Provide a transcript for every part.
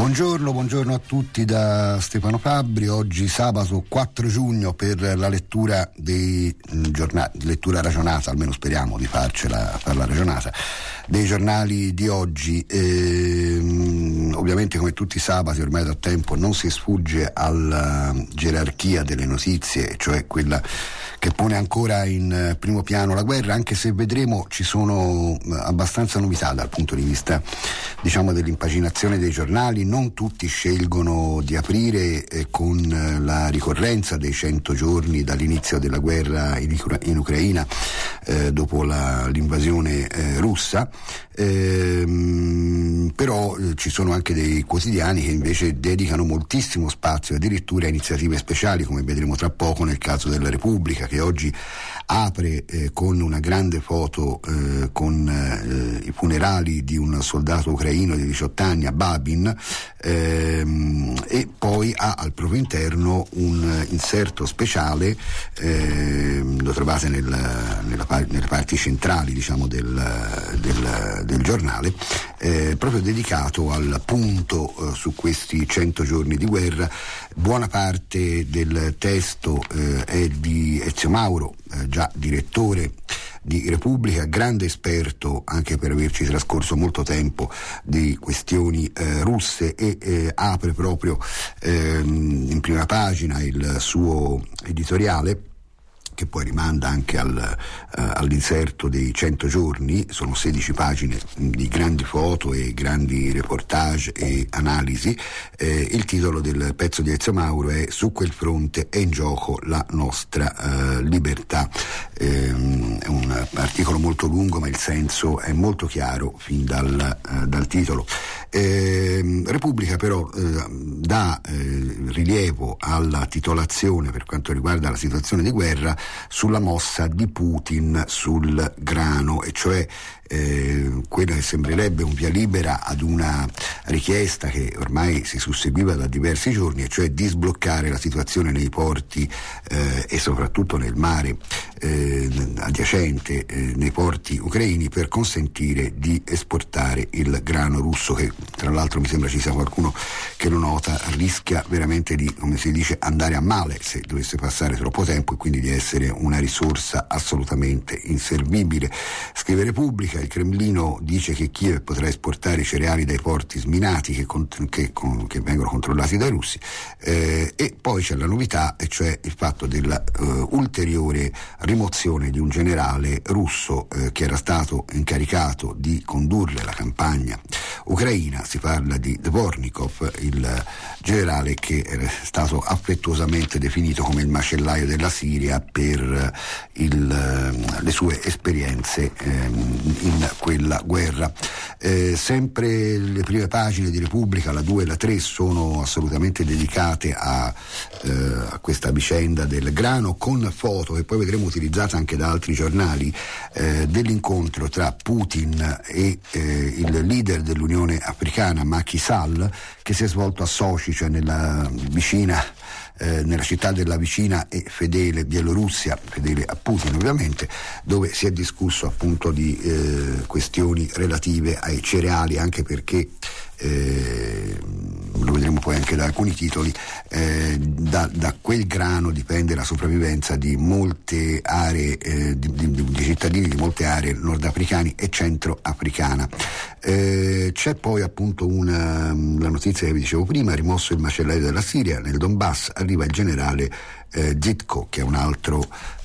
Buongiorno a tutti da Stefano Fabbri. Oggi sabato 4 giugno per la lettura dei giornali, lettura ragionata, almeno speriamo di farla ragionata, dei giornali di oggi. Ovviamente, come tutti i sabati ormai da tempo, non si sfugge alla gerarchia delle notizie, cioè quella che pone ancora in primo piano la guerra, anche se vedremo ci sono abbastanza novità dal punto di vista, diciamo, dell'impaginazione dei giornali. Non tutti scelgono di aprire con la ricorrenza dei 100 giorni dall'inizio della guerra in Ucraina, dopo l'invasione russa, però ci sono anche dei quotidiani che invece dedicano moltissimo spazio addirittura a iniziative speciali, come vedremo tra poco nel caso della Repubblica, che oggi apre con una grande foto con i funerali di un soldato ucraino di 18 anni a Babin, e poi ha al proprio interno un inserto speciale, lo trovate nelle parti centrali, diciamo, del giornale, proprio dedicato al punto su questi 100 giorni di guerra. Buona parte del testo è di Ezio Mauro, già direttore di Repubblica, grande esperto anche per averci trascorso molto tempo di questioni russe, e apre proprio in prima pagina il suo editoriale, che poi rimanda anche all'inserto dei 100 giorni. Sono 16 pagine di grandi foto e grandi reportage e analisi. Il titolo del pezzo di Ezio Mauro è "Su quel fronte è in gioco la nostra libertà". È un articolo molto lungo, ma il senso è molto chiaro fin dal titolo. Repubblica però dà rilievo alla titolazione per quanto riguarda la situazione di guerra sulla mossa di Putin sul grano, e cioè quella che sembrerebbe un via libera ad una richiesta che ormai si susseguiva da diversi giorni, e cioè di sbloccare la situazione nei porti e soprattutto nel mare adiacente, nei porti ucraini, per consentire di esportare il grano russo, che tra l'altro mi sembra ci sia qualcuno che lo nota, rischia veramente di, come si dice, andare a male se dovesse passare troppo tempo, e quindi di essere una risorsa assolutamente inservibile. Scrive Repubblica: il Cremlino dice che Kiev potrà esportare i cereali dai porti sminati che vengono controllati dai russi, e poi c'è la novità, e cioè il fatto della ulteriore rimozione di un generale russo che era stato incaricato di condurre la campagna ucraina. Si parla di Dvornikov, il generale che è stato affettuosamente definito come il macellaio della Siria per le sue esperienze in quella guerra. Sempre le prime pagine di Repubblica, la 2 e la 3, sono assolutamente dedicate a questa vicenda del grano, con foto che poi vedremo utilizzate anche da altri giornali, dell'incontro tra Putin e il leader dell'Unione Africana Macky Sall, che si è svolto a Sochi, cioè nella città della vicina e fedele Bielorussia, fedele a Putin ovviamente, dove si è discusso appunto di questioni relative ai cereali, anche perché lo vedremo poi anche da alcuni titoli, da quel grano dipende la sopravvivenza di molte aree, di cittadini di molte aree nordafricane e centroafricana. C'è poi appunto la notizia che vi dicevo prima: rimosso il macellaio della Siria, nel Donbass arriva il generale Zitko, che è un altro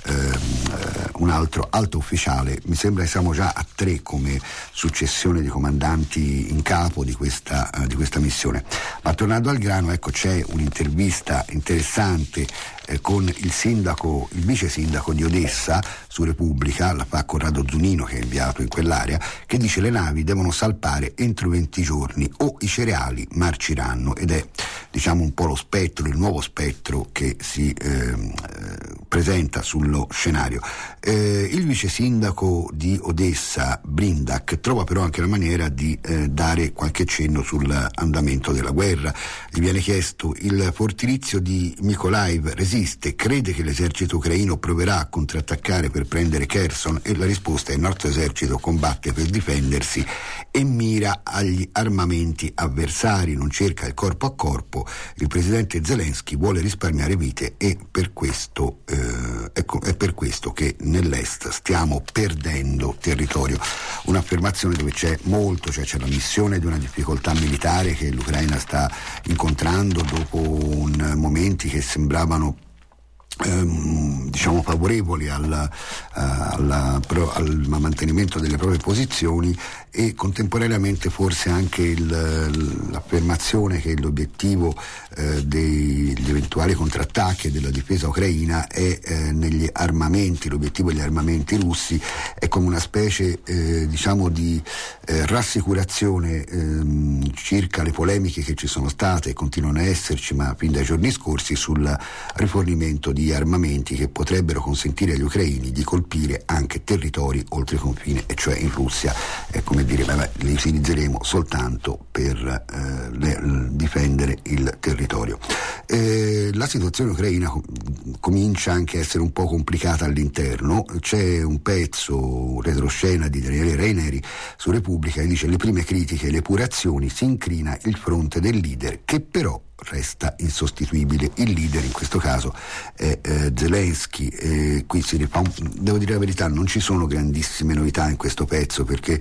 alto ufficiale. Mi sembra che siamo già a 3 come successione di comandanti in capo di questa missione. Ma tornando al grano, ecco, c'è un'intervista interessante con il vice sindaco di Odessa su Repubblica, la fa Corrado Zunino, che è inviato in quell'area, che dice: le navi devono salpare entro 20 giorni o i cereali marciranno. Ed è, diciamo, un po' il nuovo spettro che si presenta sullo scenario. Il vice sindaco di Odessa, Brindak, trova però anche la maniera di dare qualche cenno sull'andamento della guerra. Gli viene chiesto: il fortilizio di Mykolaiv resiste, crede che l'esercito ucraino proverà a contrattaccare per prendere Kherson? E la risposta è: il nostro esercito combatte per difendersi e mira agli armamenti avversari, non cerca il corpo a corpo. Il presidente Zelensky vuole risparmiare vite e per questo è per questo che nell'est stiamo perdendo territorio. Un'affermazione dove c'è molto, cioè c'è la missione di una difficoltà militare che l'Ucraina sta incontrando dopo momenti che sembravano favorevoli al mantenimento delle proprie posizioni, e contemporaneamente forse anche l'affermazione che l'obiettivo degli eventuali contrattacchi e della difesa ucraina è negli armamenti. L'obiettivo degli armamenti russi è come una specie di rassicurazione circa le polemiche che ci sono state e continuano a esserci, ma fin dai giorni scorsi, sul rifornimento di armamenti che potrebbero consentire agli ucraini di colpire anche territori oltre confine, e cioè in Russia. È come dire, li utilizzeremo soltanto per difendere il territorio. La situazione ucraina comincia anche a essere un po' complicata all'interno. C'è un pezzo retroscena di Daniele Raineri su Repubblica che dice: le prime critiche e le epurazioni, si incrina il fronte del leader che però resta insostituibile. Il leader in questo caso è Zelensky. Qui devo dire la verità, non ci sono grandissime novità in questo pezzo, perché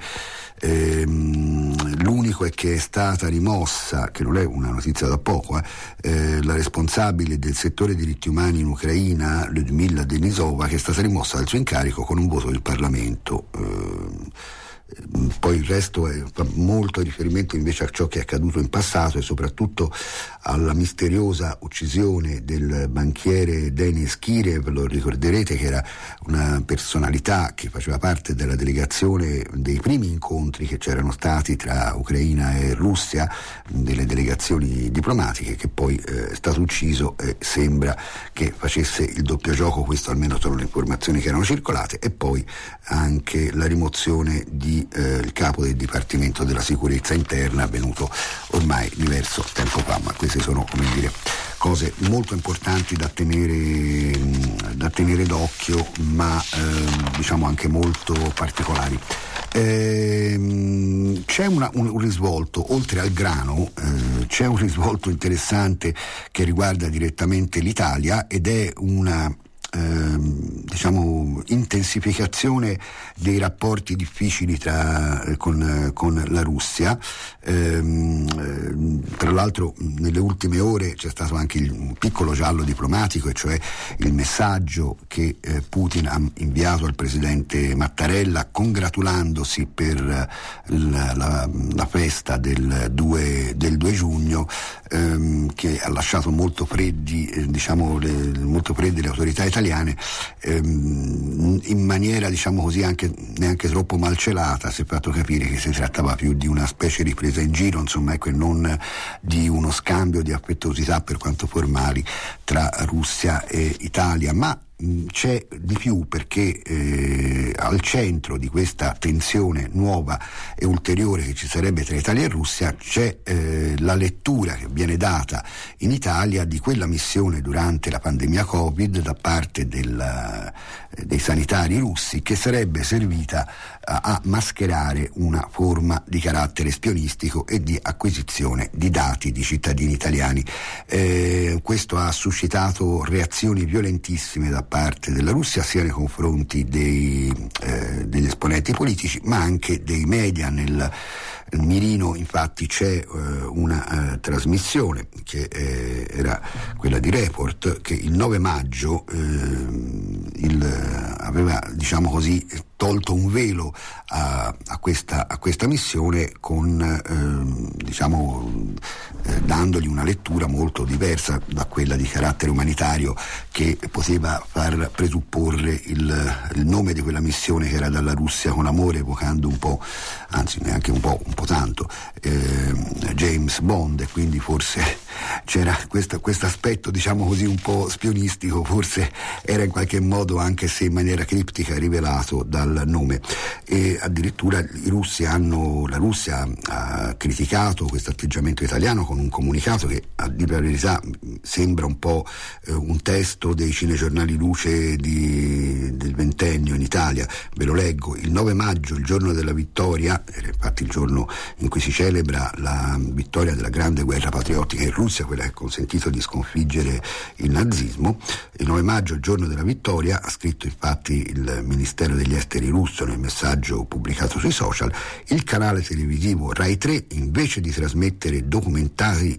l'unico è che è stata rimossa, che non è una notizia da poco, la responsabile del settore diritti umani in Ucraina, Lyudmila Denisova, che è stata rimossa dal suo incarico con un voto del Parlamento. Poi il resto fa molto riferimento invece a ciò che è accaduto in passato, e soprattutto alla misteriosa uccisione del banchiere Denis Kirev. Lo ricorderete che era una personalità che faceva parte della delegazione dei primi incontri che c'erano stati tra Ucraina e Russia, delle delegazioni diplomatiche, che poi è stato ucciso e sembra che facesse il doppio gioco. Questo almeno sono le informazioni che erano circolate. E poi anche la rimozione di il capo del Dipartimento della Sicurezza Interna, avvenuto ormai diverso tempo fa, ma queste sono, come dire, cose molto importanti da tenere d'occhio, ma anche molto particolari. C'è un risvolto, oltre al grano, c'è un risvolto interessante che riguarda direttamente l'Italia, ed è una intensificazione dei rapporti difficili con la Russia. Tra l'altro nelle ultime ore c'è stato anche un piccolo giallo diplomatico, e cioè il messaggio che Putin ha inviato al presidente Mattarella congratulandosi per la festa del 2 giugno, che ha lasciato molto fredde le autorità italiane, in maniera anche neanche troppo malcelata. Si è fatto capire che si trattava più di una specie di presa in giro, e non di uno scambio di affettuosità, per quanto formali, tra Russia e Italia. Ma c'è di più, perché al centro di questa tensione nuova e ulteriore che ci sarebbe tra Italia e Russia c'è la lettura che viene data in Italia di quella missione durante la pandemia Covid da parte dei sanitari russi, che sarebbe servita a mascherare una forma di carattere spionistico e di acquisizione di dati di cittadini italiani. Questo ha suscitato reazioni violentissime da parte della Russia, sia nei confronti degli esponenti politici, ma anche dei media. Nel mirino infatti c'è una trasmissione che era quella di Report, che il 9 maggio aveva tolto un velo a questa missione, dandogli una lettura molto diversa da quella di carattere umanitario, che poteva far presupporre il nome di quella missione, che era dalla Russia con amore, evocando un po', anzi neanche un po' tanto, James Bond, e quindi forse c'era questo aspetto, diciamo così, un po' spionistico, forse era in qualche modo, anche se in maniera criptica, rivelato dal nome. E addirittura la Russia ha criticato questo atteggiamento italiano con un comunicato che, a dire la verità, sembra un po' un testo dei cinegiornali luce del ventennio in Italia. Ve lo leggo: il 9 maggio, il giorno della vittoria, era infatti il giorno in cui si celebra la vittoria della grande guerra patriottica in Russia, quella che ha consentito di sconfiggere il nazismo. Il 9 maggio, il giorno della vittoria, ha scritto infatti il Ministero degli Esteri russo nel messaggio pubblicato sui social, il canale televisivo Rai 3, invece di trasmettere documentari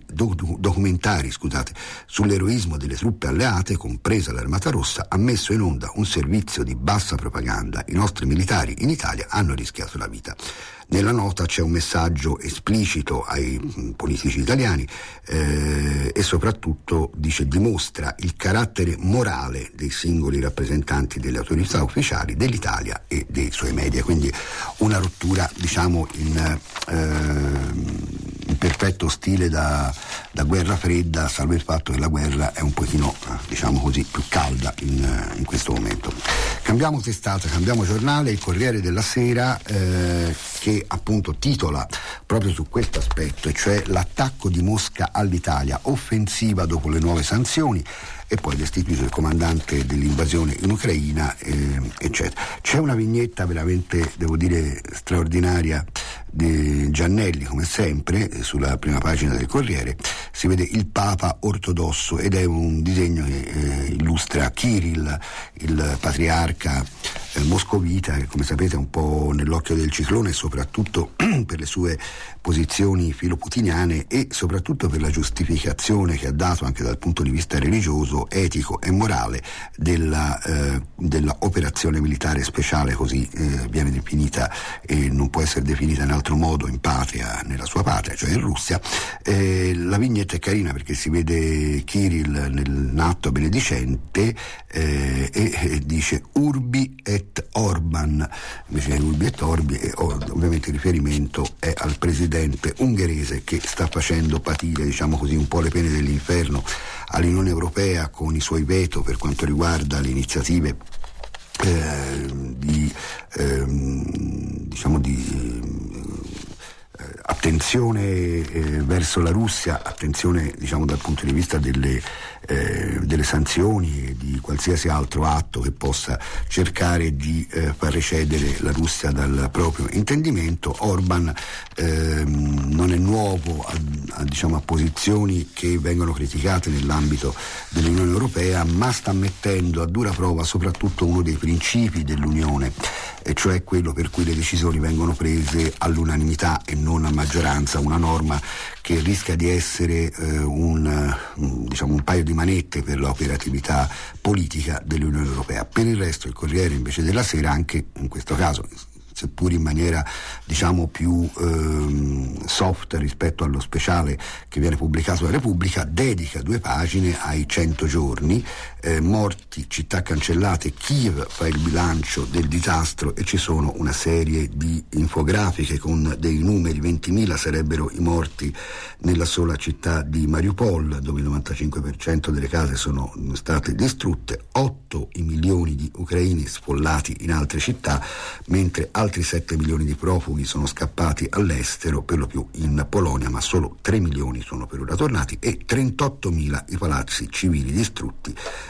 sull'eroismo delle truppe alleate, compresa l'Armata Rossa, ha messo in onda un servizio di bassa propaganda. I nostri militari in Italia hanno rischiato la vita. Nella nota c'è un messaggio esplicito ai politici italiani e soprattutto dimostra il carattere morale dei singoli rappresentanti delle autorità ufficiali dell'Italia e dei suoi media, quindi una rottura, diciamo, in perfetto stile da guerra fredda, salvo il fatto che la guerra è un pochino, diciamo così, più calda in questo momento. Cambiamo testata, cambiamo giornale. Il Corriere della Sera che appunto titola proprio su questo aspetto, e cioè l'attacco di Mosca all'Italia, offensiva dopo le nuove sanzioni, e poi destituito il comandante dell'invasione in Ucraina, eccetera. C'è una vignetta veramente, devo dire, straordinaria di Giannelli, come sempre, sulla prima pagina del Corriere. Si vede il Papa ortodosso ed è un disegno che illustra Kirill, il patriarca moscovita, che come sapete è un po' nell'occhio del ciclone, soprattutto per le sue posizioni filoputiniane e soprattutto per la giustificazione che ha dato anche dal punto di vista religioso, etico e morale della operazione militare speciale, così viene definita e non può essere definita in altro modo in patria, nella sua patria, cioè in Russia. La vignetta è carina perché si vede Kirill nell'atto benedicente e dice Urbi et Orban, invece di Urbi et Orbi, e ovviamente il riferimento è al presidente ungherese che sta facendo patire, diciamo così, un po' le pene dell'inferno all'Unione Europea con i suoi veto per quanto riguarda le iniziative di attenzione verso la Russia, attenzione, diciamo, dal punto di vista delle sanzioni e di qualsiasi altro atto che possa cercare di far recedere la Russia dal proprio intendimento. Orban non è nuovo a posizioni che vengono criticate nell'ambito dell'Unione Europea, ma sta mettendo a dura prova soprattutto uno dei principi dell'unione, e cioè quello per cui le decisioni vengono prese all'unanimità e non a maggioranza, una norma che rischia di essere un paio di manette per l'operatività politica dell'Unione Europea. Per il resto il Corriere invece della Sera, anche in questo caso, seppur in maniera più soft rispetto allo speciale che viene pubblicato da Repubblica, dedica 2 pagine ai 100 giorni, morti, città cancellate, Kiev fa il bilancio del disastro, e ci sono una serie di infografiche con dei numeri. 20.000 sarebbero i morti nella sola città di Mariupol, dove il 95% delle case sono state distrutte, 8 i milioni di ucraini sfollati in altre città, mentre altri 7 milioni di profughi sono scappati all'estero, per lo più in Polonia, ma solo 3 milioni sono per ora tornati, e 38.000 i palazzi civili distrutti.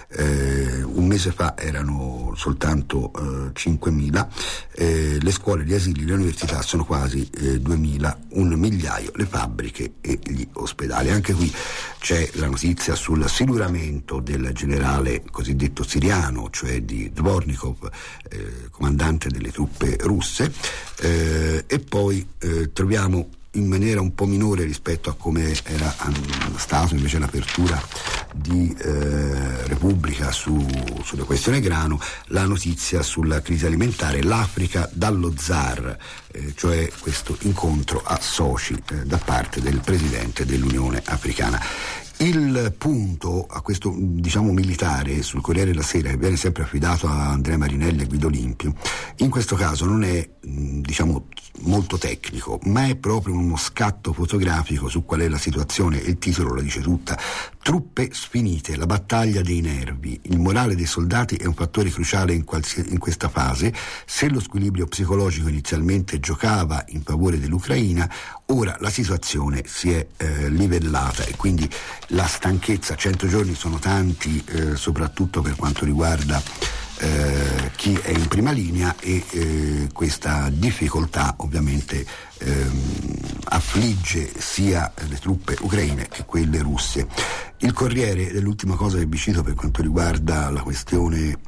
Un mese fa erano soltanto 5.000, le scuole, gli asili, le università sono quasi 2.000, 1 migliaio le fabbriche e gli ospedali. Anche qui c'è la notizia sul siluramento del generale cosiddetto siriano, cioè di Dvornikov, comandante delle truppe russe, e poi troviamo in maniera un po' minore rispetto a come era stato invece l'apertura di Repubblica sulla questione grano, la notizia sulla crisi alimentare, l'Africa dallo zar, cioè questo incontro a Sochi da parte del presidente dell'Unione Africana. Il punto a questo militare sul Corriere della Sera, che viene sempre affidato a Andrea Marinelli e Guido Limpio, in questo caso non è molto tecnico, ma è proprio uno scatto fotografico su qual è la situazione. Il titolo la dice tutta: truppe sfinite, la battaglia dei nervi. Il morale dei soldati è un fattore cruciale in questa fase. Se lo squilibrio psicologico inizialmente giocava in favore dell'Ucraina, ora la situazione si è livellata, e quindi la stanchezza, 100 giorni sono tanti, soprattutto per quanto riguarda chi è in prima linea, e questa difficoltà ovviamente affligge sia le truppe ucraine che quelle russe. Il Corriere, dell'ultima cosa che vi cito per quanto riguarda la questione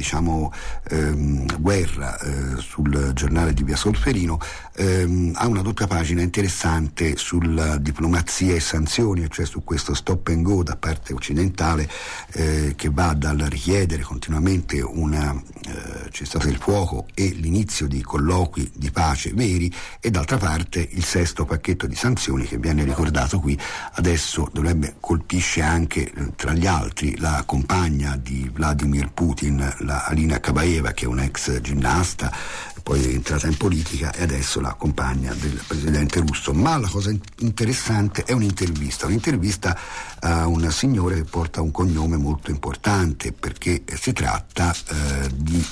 guerra, sul giornale di Via Solferino, ha una doppia pagina interessante sulla diplomazia e sanzioni, cioè su questo stop and go da parte occidentale, che va dal richiedere continuamente un cessate il fuoco e l'inizio di colloqui di pace veri, e d'altra parte il sesto pacchetto di sanzioni che viene ricordato qui adesso colpisce anche, tra gli altri, la compagna di Vladimir Putin, la Alina Kabaeva, che è un'ex ginnasta, poi è entrata in politica, e adesso la compagna del presidente russo. Ma la cosa interessante è un'intervista a un signore che porta un cognome molto importante, perché si tratta di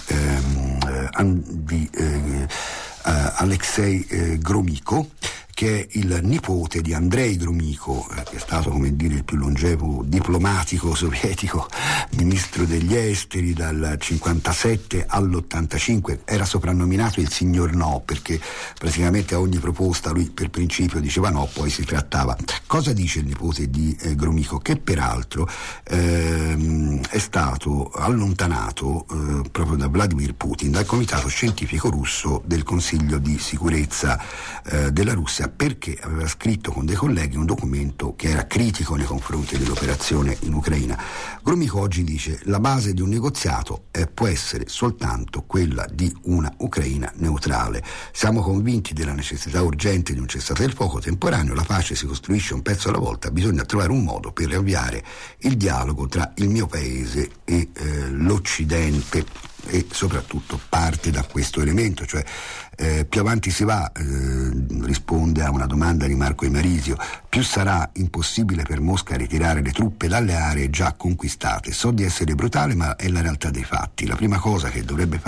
Alexei Gromyko, che è il nipote di Andrei Gromyko, che è stato, il più longevo diplomatico sovietico, ministro degli esteri dal 57 all'85. Era soprannominato il signor no, perché praticamente a ogni proposta lui per principio diceva no, poi si trattava. Cosa dice il nipote di Gromyko? Che peraltro è stato allontanato proprio da Vladimir Putin dal comitato scientifico russo del Consiglio di sicurezza della Russia, perché aveva scritto con dei colleghi un documento che era critico nei confronti dell'operazione in Ucraina. Gromyko oggi dice: la base di un negoziato può essere soltanto quella di una Ucraina neutrale. Siamo convinti della necessità urgente di un cessate il fuoco temporaneo. La pace si costruisce un pezzo alla volta. Bisogna trovare un modo per riavviare il dialogo tra il mio paese e l'Occidente, e soprattutto parte da questo elemento, cioè più avanti si va, risponde a una domanda di Marco Imarisio, più sarà impossibile per Mosca ritirare le truppe dalle aree già conquistate. So di essere brutale, ma è la realtà dei fatti. La prima cosa da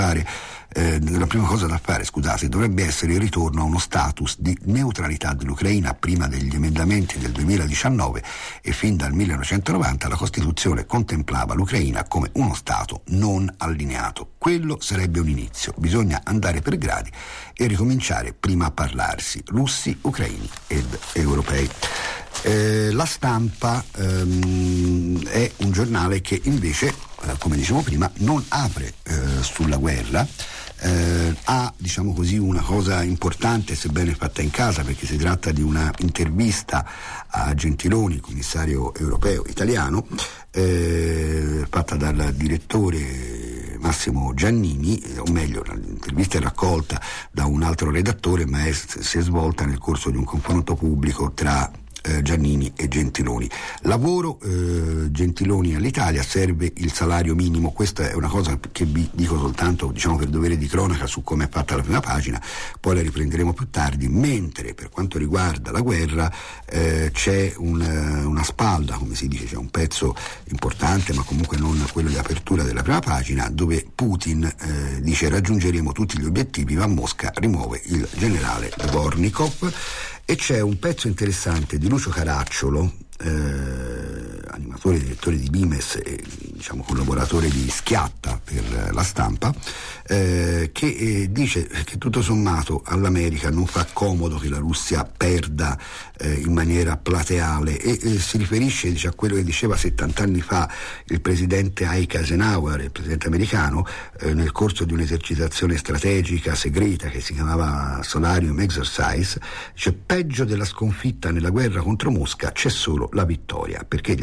fare, dovrebbe essere il ritorno a uno status di neutralità dell'Ucraina. Prima degli emendamenti del 2019 e fin dal 1990 la Costituzione contemplava l'Ucraina come uno stato non allineato. Quello sarebbe un inizio. Bisogna andare per gradi e ricominciare prima a parlarsi, russi, ucraini ed europei. La Stampa è un giornale che invece, come dicevo prima, non apre sulla guerra. Ha una cosa importante, sebbene fatta in casa, perché si tratta di una intervista a Gentiloni, commissario europeo italiano, fatta dal direttore Massimo Giannini, o meglio, l'intervista è raccolta da un altro redattore, ma si è svolta nel corso di un confronto pubblico tra Giannini e Gentiloni. Lavoro, Gentiloni all'Italia, serve il salario minimo. Questa è una cosa che vi dico soltanto per dovere di cronaca su come è fatta la prima pagina, poi la riprenderemo più tardi. Mentre per quanto riguarda la guerra c'è una spalda, come si dice, c'è un pezzo importante, ma comunque non quello di apertura della prima pagina, dove Putin dice: raggiungeremo tutti gli obiettivi, ma Mosca rimuove il generale Dvornikov. E c'è un pezzo interessante di Lucio Caracciolo, animatore e direttore di Bimes e collaboratore di Schiatta per La Stampa, che dice che tutto sommato all'America non fa comodo che la Russia perda in maniera plateale, e si riferisce a quello che diceva 70 anni fa il presidente Eisenhower, il presidente americano, nel corso di un'esercitazione strategica segreta che si chiamava Solarium Exercise. Peggio della sconfitta nella guerra contro Mosca c'è solo la vittoria, perché gli americani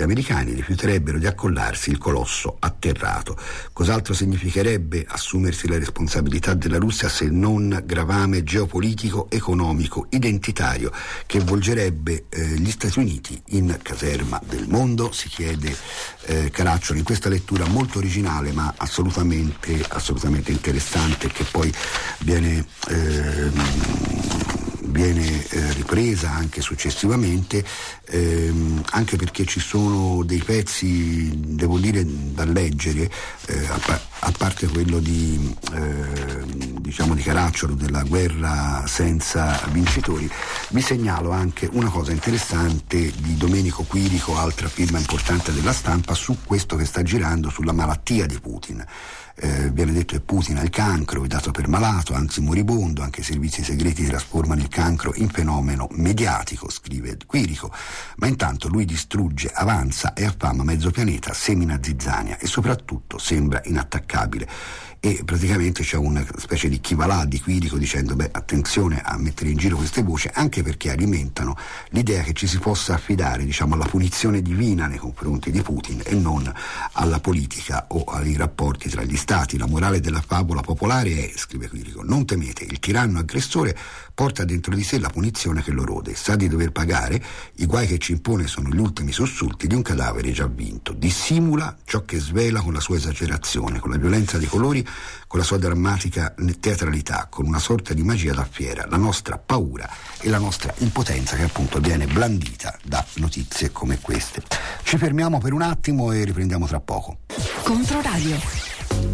mondiali rifiuterebbero di accollarsi il colosso atterrato. Cos'altro significherebbe assumersi la responsabilità della Russia se non gravame geopolitico, economico, identitario che volgerebbe gli Stati Uniti in caserma del mondo? Si chiede Caracciolo in questa lettura molto originale ma assolutamente interessante, che poi viene ripresa anche successivamente, anche perché ci sono dei pezzi, devo dire, da leggere, a parte quello di Caracciolo, della guerra senza vincitori. Vi segnalo anche una cosa interessante di Domenico Quirico, altra firma importante della Stampa, su questo che sta girando sulla malattia di Putin. Viene detto che Putin ha il cancro, è dato per malato, anzi moribondo, anche i servizi segreti trasformano il cancro in fenomeno mediatico, scrive Quirico, ma intanto lui distrugge, avanza e affama mezzo pianeta, semina zizzania e soprattutto sembra inattaccabile. E praticamente c'è una specie di chi va là di Quirico dicendo attenzione a mettere in giro queste voci, anche perché alimentano l'idea che ci si possa affidare alla punizione divina nei confronti di Putin e non alla politica o ai rapporti tra gli stati. La morale della favola popolare è, scrive Quirico, non temete, il tiranno aggressore porta dentro di sé la punizione che lo rode, sa di dover pagare, i guai che ci impone sono gli ultimi sussulti di un cadavere già vinto, dissimula ciò che svela con la sua esagerazione, con la violenza dei colori, con la sua drammatica teatralità, con una sorta di magia da fiera, la nostra paura e la nostra impotenza che appunto viene blandita da notizie come queste. Ci fermiamo per un attimo e riprendiamo tra poco. Controradio.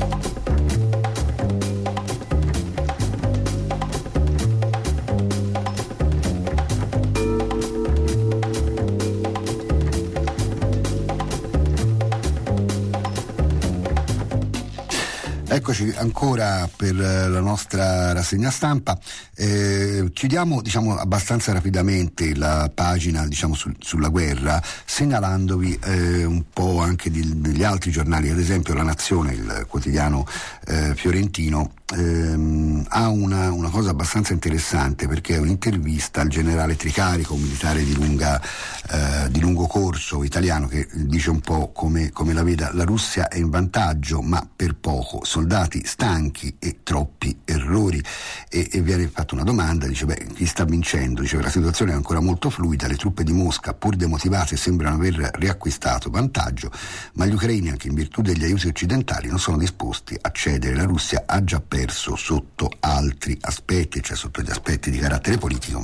Eccoci ancora per la nostra rassegna stampa. Chiudiamo abbastanza rapidamente la pagina sulla guerra, segnalandovi un po' anche degli altri giornali. Ad esempio La Nazione, il quotidiano fiorentino, ha una cosa abbastanza interessante, perché è un'intervista al generale Tricarico, un militare di lungo corso italiano, che dice un po' come la veda. La Russia è in vantaggio ma per poco, soldati stanchi e troppi errori, e viene fatta una domanda, dice chi sta vincendo? Dice la situazione è ancora molto fluida, le truppe di Mosca pur demotivate sembrano aver riacquistato vantaggio, ma gli ucraini, anche in virtù degli aiuti occidentali, non sono disposti a cedere. La Russia ha già perso sotto altri aspetti, cioè sotto gli aspetti di carattere politico,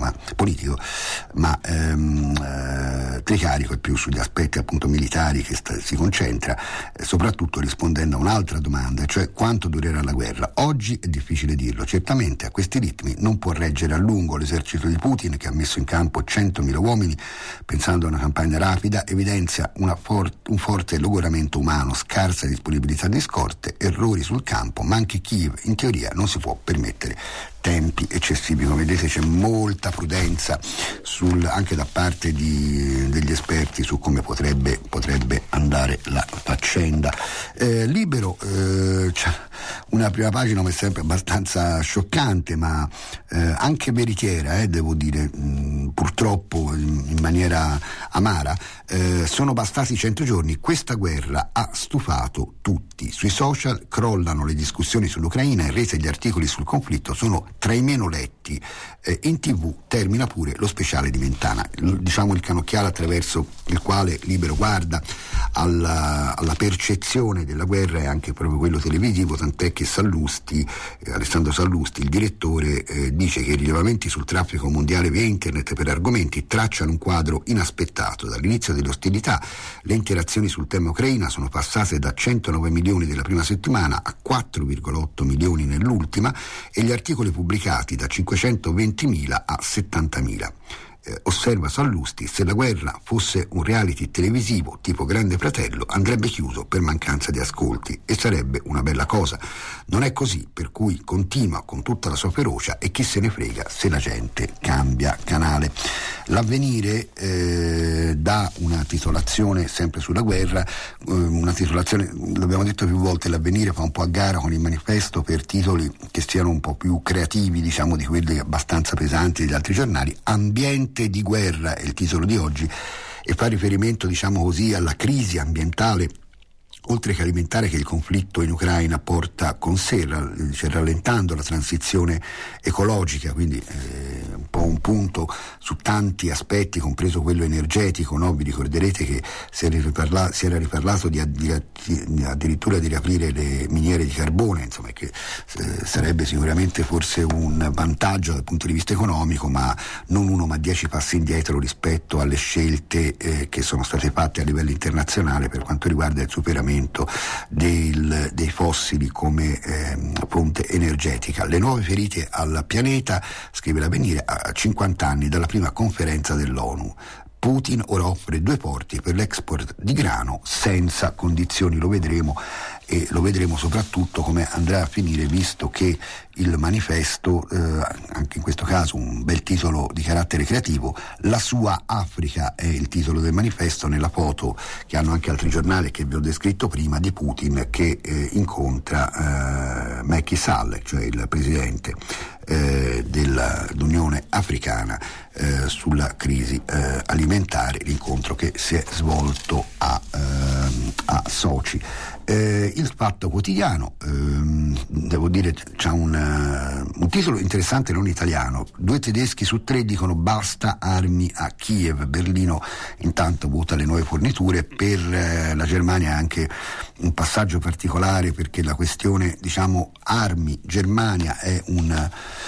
ma Tricarico è più sugli aspetti appunto militari che si concentra, soprattutto rispondendo a un'altra domanda, cioè quanto durerà la guerra. Oggi è difficile dirlo, certamente a questi ritmi non può reggere a lungo l'esercito di Putin, che ha messo in campo 100.000 uomini pensando a una campagna rapida, evidenzia un forte logoramento umano, scarsa disponibilità di scorte, errori sul campo, ma anche Kiev in teoria non si può permettere tempi eccessivi. Come vedete c'è molta prudenza anche da parte degli esperti su come potrebbe andare la faccenda. Libero, c'è una prima pagina come sempre abbastanza scioccante, ma anche veritiera, devo dire, purtroppo in maniera amara. Sono bastati 100 giorni, questa guerra ha stufato tutti. Sui social crollano le discussioni sull'Ucraina, in rete gli articoli sul conflitto sono tra i meno letti, in TV termina pure lo speciale di Mentana, il canocchiale attraverso il quale Libero guarda alla percezione della guerra è anche proprio quello televisivo, tant'è che Alessandro Sallusti, il direttore, dice che i rilevamenti sul traffico mondiale via internet per argomenti tracciano un quadro inaspettato. Dall'inizio delle ostilità le interazioni sul tema Ucraina sono passate da 109 milioni della prima settimana a 4,8 milioni nell'ultima, e gli articoli pubblicati da 520.000 a 70.000. Osserva Sallusti, se la guerra fosse un reality televisivo tipo Grande Fratello andrebbe chiuso per mancanza di ascolti, e sarebbe una bella cosa. Non è così, per cui continua con tutta la sua ferocia, e chi se ne frega se la gente cambia canale. L'Avvenire dà una titolazione sempre sulla guerra, una titolazione, l'abbiamo detto più volte, l'Avvenire fa un po' a gara con il Manifesto per titoli che siano un po' più creativi di quelli abbastanza pesanti degli altri giornali. Ambiente di guerra è il titolo di oggi, e fa riferimento, diciamo così, alla crisi ambientale, oltre che alimentare, che il conflitto in Ucraina porta con sé, rallentando la transizione ecologica, quindi un po' un punto su tanti aspetti, compreso quello energetico, no? Vi ricorderete che si era riparlato addirittura di riaprire le miniere di carbone, insomma, che sarebbe sicuramente forse un vantaggio dal punto di vista economico, ma non 1 ma 10 passi indietro rispetto alle scelte che sono state fatte a livello internazionale per quanto riguarda il superamento dei fossili come fonte energetica. Le nuove ferite al pianeta, scrive l'Avvenire, a 50 anni dalla prima conferenza dell'ONU. Putin ora offre 2 porti per l'export di grano senza condizioni. Lo vedremo, e lo vedremo soprattutto come andrà a finire, visto che il manifesto, anche in questo caso un bel titolo di carattere creativo, La sua Africa è il titolo del manifesto, nella foto che hanno anche altri giornali che vi ho descritto prima, di Putin che incontra Macky Sall, cioè il presidente dell'Unione Africana, sulla crisi alimentare, l'incontro che si è svolto a Sochi. Il Fatto Quotidiano, devo dire, c'ha un titolo interessante, non italiano. 2 tedeschi su 3 dicono basta armi a Kiev. Berlino intanto vota le nuove forniture. Per la Germania è anche un passaggio particolare, perché la questione, diciamo, armi Germania è un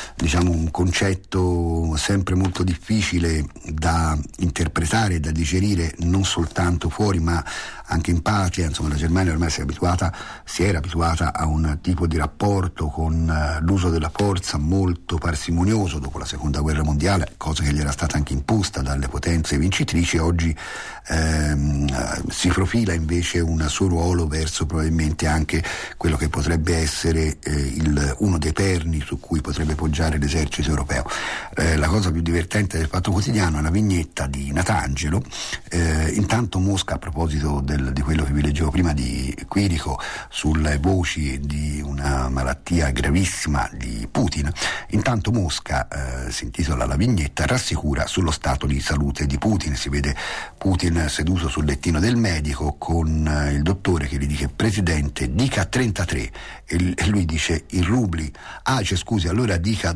concetto sempre molto difficile da interpretare e da digerire, non soltanto fuori ma anche in patria. Insomma, la Germania ormai si era abituata a un tipo di rapporto con l'uso della forza molto parsimonioso dopo la seconda guerra mondiale, cosa che gli era stata anche imposta dalle potenze vincitrici. Oggi si profila invece un suo ruolo verso probabilmente anche quello che potrebbe essere uno dei perni su cui potrebbe poggiare l'esercito europeo. La cosa più divertente del Fatto Quotidiano è una vignetta di Natangelo. Intanto Mosca, a proposito di quello che vi leggevo prima di Quirico sulle voci di una malattia gravissima di Putin, intanto Mosca, si intitola la vignetta, rassicura sullo stato di salute di Putin. Si vede Putin seduto sul lettino del medico con il dottore che gli dice: presidente, dica 33, e lui dice in rubli, scusi, allora dica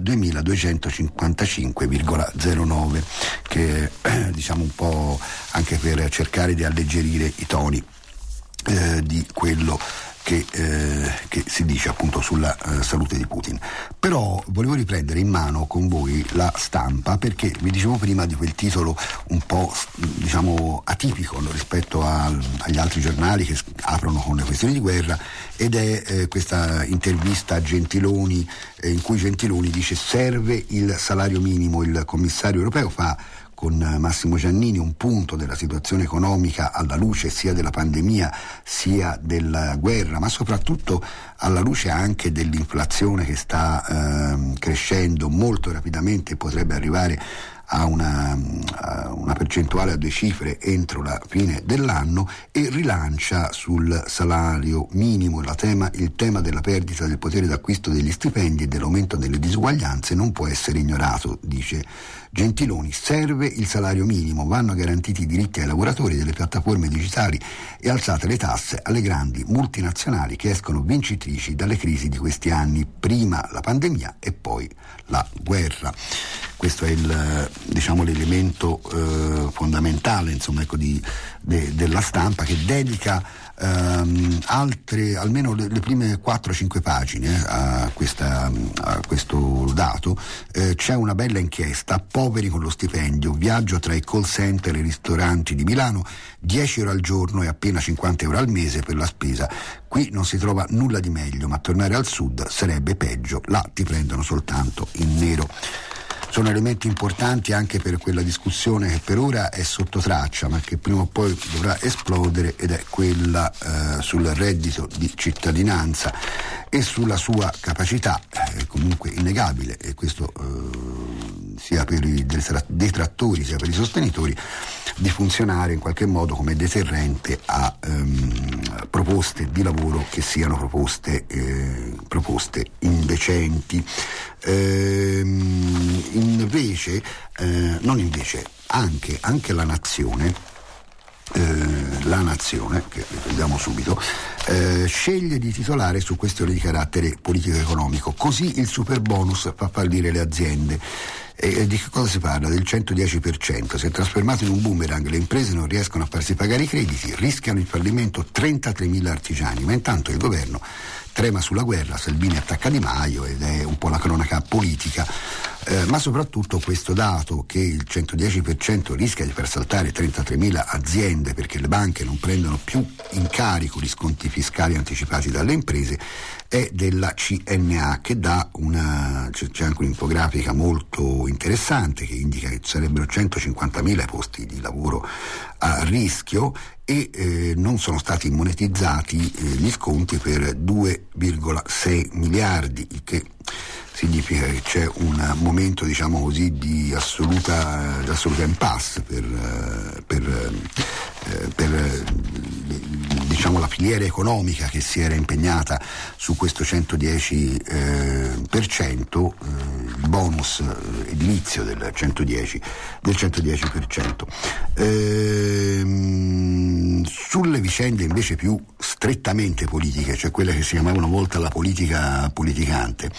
2255,09, che diciamo un po' anche per cercare di alleggerire i toni di quello che si dice appunto sulla salute di Putin. Però volevo riprendere in mano con voi La Stampa, perché vi dicevo prima di quel titolo un po' diciamo atipico rispetto agli altri giornali che aprono con le questioni di guerra, ed è questa intervista a Gentiloni, in cui Gentiloni dice: serve il salario minimo. Il commissario europeo fa con Massimo Giannini un punto della situazione economica alla luce sia della pandemia sia della guerra, ma soprattutto alla luce anche dell'inflazione che sta crescendo molto rapidamente e potrebbe arrivare a una percentuale a 2 cifre entro la fine dell'anno, e rilancia sul salario minimo il tema della perdita del potere d'acquisto degli stipendi e dell'aumento delle disuguaglianze non può essere ignorato, dice Gentiloni. Serve il salario minimo, vanno garantiti i diritti ai lavoratori delle piattaforme digitali e alzate le tasse alle grandi multinazionali che escono vincitrici dalle crisi di questi anni, prima la pandemia e poi la guerra. Questo è l'elemento fondamentale, insomma, ecco, della Stampa, che dedica almeno le prime 4-5 pagine a questo dato. C'è una bella inchiesta: poveri con lo stipendio, viaggio tra i call center e i ristoranti di Milano, 10 euro al giorno e appena 50 euro al mese per la spesa. Qui non si trova nulla di meglio, ma tornare al sud sarebbe peggio, là ti prendono soltanto in nero. Sono elementi importanti anche per quella discussione che per ora è sotto traccia, ma che prima o poi dovrà esplodere, ed è quella sul reddito di cittadinanza e sulla sua capacità, comunque innegabile, e questo sia per i detrattori sia per i sostenitori, di funzionare in qualche modo come deterrente a proposte di lavoro che siano proposte indecenti. Anche La Nazione La Nazione, che vediamo subito, sceglie di titolare su questioni di carattere politico-economico. Così il super bonus fa fallire le aziende. E di che cosa si parla? Del 110%. Si è trasformato in un boomerang, le imprese non riescono a farsi pagare i crediti, rischiano il fallimento 33.000 artigiani, ma intanto il governo trema sulla guerra, Salvini attacca Di Maio ed è un po' la cronaca politica, ma soprattutto questo dato che il 110% rischia di far saltare 33.000 aziende perché le banche non prendono più in carico gli sconti fiscali anticipati dalle imprese è della CNA, che dà c'è anche un'infografica molto interessante che indica che sarebbero 150.000 posti di lavoro a rischio e non sono stati monetizzati gli sconti per 2,6 miliardi, il che significa che c'è un momento, diciamo così, di assoluta impasse per diciamo la filiera economica che si era impegnata su questo 110%, il bonus edilizio del 110%. Sulle vicende invece più strettamente politiche, cioè quelle che si chiamava una volta la politica politicante,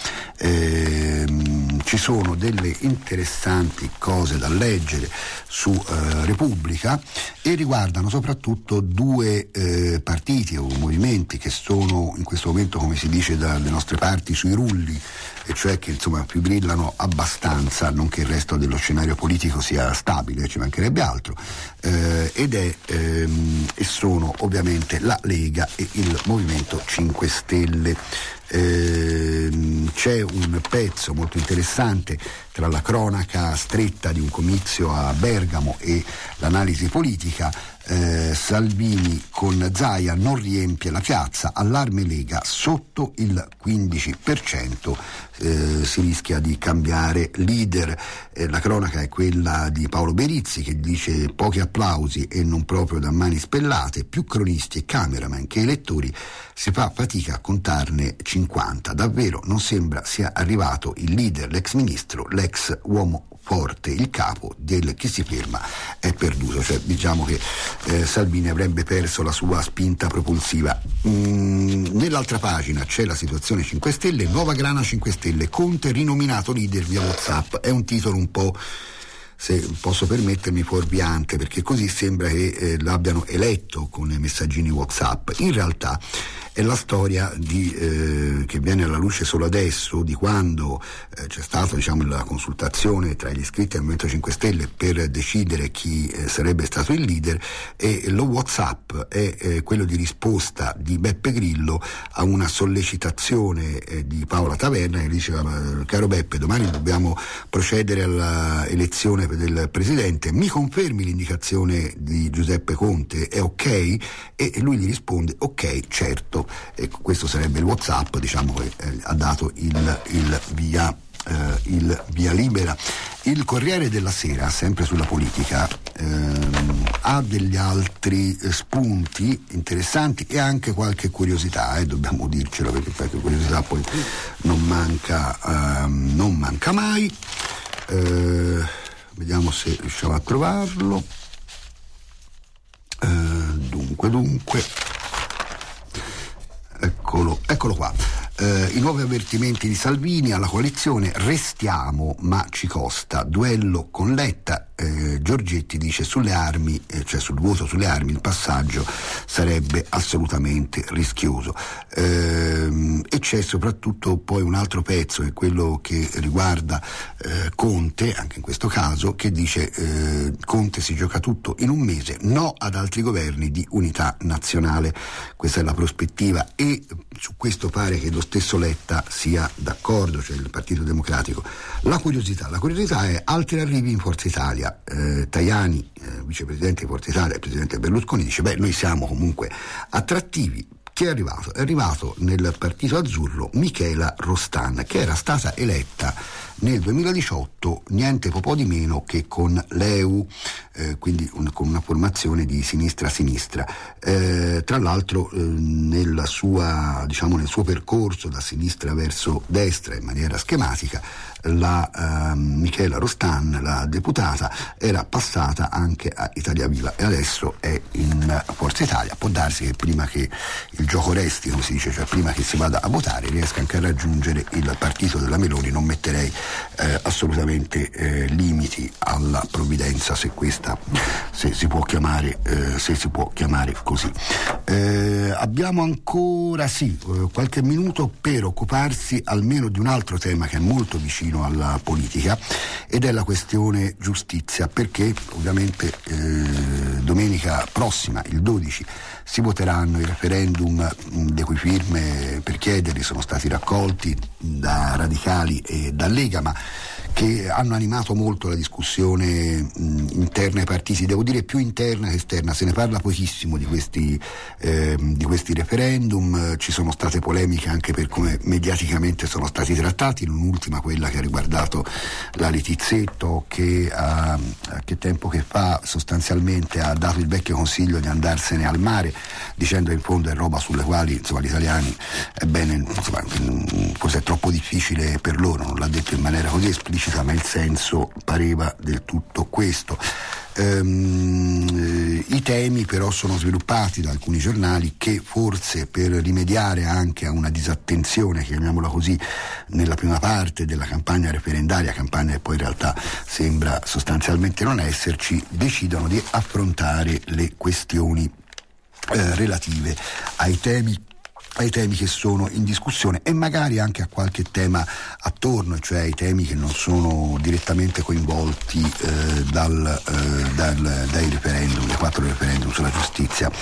ci sono delle interessanti cose da leggere su Repubblica e riguardano soprattutto due partiti o movimenti che sono in questo momento, come si dice dalle nostre parti, sui rulli, e cioè che insomma più brillano abbastanza, non che il resto dello scenario politico sia stabile, ci mancherebbe altro, e sono ovviamente la Lega e il Movimento 5 Stelle. C'è un pezzo molto interessante tra la cronaca stretta di un comizio a Bergamo e l'analisi politica. Salvini con Zaia non riempie la piazza, allarme Lega sotto il 15%, si rischia di cambiare leader. La cronaca è quella di Paolo Berizzi che dice pochi applausi e non proprio da mani spellate, più cronisti e cameraman che elettori, si fa fatica a contarne 50. Davvero non sembra sia arrivato il leader, l'ex ministro, l'ex uomo forte, il capo del chi si ferma è perduto, cioè diciamo che Salvini avrebbe perso la sua spinta propulsiva. Nell'altra pagina c'è la situazione 5 Stelle, nuova grana 5 Stelle, Conte rinominato leader via WhatsApp. È un titolo un po', se posso permettermi, fuorviante, perché così sembra che l'abbiano eletto con i messaggini WhatsApp. In realtà è la storia che viene alla luce solo adesso, di quando c'è stata, diciamo, la consultazione tra gli iscritti al Movimento 5 Stelle per decidere chi sarebbe stato il leader, e lo WhatsApp è quello di risposta di Beppe Grillo a una sollecitazione di Paola Taverna, che diceva: caro Beppe, domani dobbiamo procedere alla elezione del presidente, mi confermi l'indicazione di Giuseppe Conte, è ok? E lui gli risponde: ok, certo. Ecco, questo sarebbe il WhatsApp, diciamo, che ha dato il via libera. Il Corriere della Sera, sempre sulla politica, ha degli altri spunti interessanti e anche qualche curiosità, dobbiamo dircelo, perché qualche curiosità poi non manca mai. Vediamo se riusciamo a trovarlo. Dunque. Eccolo qua. I nuovi avvertimenti di Salvini alla coalizione: restiamo ma ci costa, duello con Letta. Giorgetti dice sulle armi, cioè sul voto sulle armi, il passaggio sarebbe assolutamente rischioso. E c'è soprattutto poi un altro pezzo, è quello che riguarda Conte, anche in questo caso, che dice Conte si gioca tutto in un mese, no ad altri governi di unità nazionale. Questa è la prospettiva, e su questo pare che lo stesso Letta sia d'accordo, cioè il Partito Democratico. La curiosità è altri arrivi in Forza Italia. Tajani, vicepresidente di Forza Italia, il presidente Berlusconi, dice: noi siamo comunque attrattivi, Chi è arrivato? È arrivato nel partito azzurro Michela Rostan, che era stata eletta nel 2018 niente po' di meno che con l'EU, quindi con una formazione di sinistra-sinistra. Tra l'altro nel suo percorso da sinistra verso destra in maniera schematica, la Michela Rostan, la deputata, era passata anche a Italia Viva e adesso è in Forza Italia. Può darsi che prima che il gioco resti, come si dice, cioè prima che si vada a votare, riesca anche a raggiungere il partito della Meloni. Non metterei assolutamente limiti alla provvidenza, se si può chiamare così. Abbiamo ancora qualche minuto per occuparsi almeno di un altro tema che è molto vicino alla politica, ed è la questione giustizia, perché ovviamente domenica prossima, il 12, si voteranno i referendum le cui firme per chiederli sono stati raccolti da radicali e da Lega, ma che hanno animato molto la discussione interna ai partiti, devo dire più interna che esterna. Se ne parla pochissimo di questi referendum, ci sono state polemiche anche per come mediaticamente sono stati trattati, non ultima quella che ha riguardato la Litizzetto, che che tempo che fa sostanzialmente ha dato il vecchio consiglio di andarsene al mare, dicendo che in fondo è roba sulle quali gli italiani forse è troppo difficile per loro. Non l'ha detto in maniera così esplicita, ma il senso pareva del tutto questo. I temi però sono sviluppati da alcuni giornali che forse per rimediare anche a una disattenzione, chiamiamola così, nella prima parte della campagna referendaria, campagna che poi in realtà sembra sostanzialmente non esserci, decidono di affrontare le questioni relative ai temi che sono in discussione e magari anche a qualche tema attorno, cioè ai temi che non sono direttamente coinvolti dai referendum, dai 4 referendum sulla giustizia.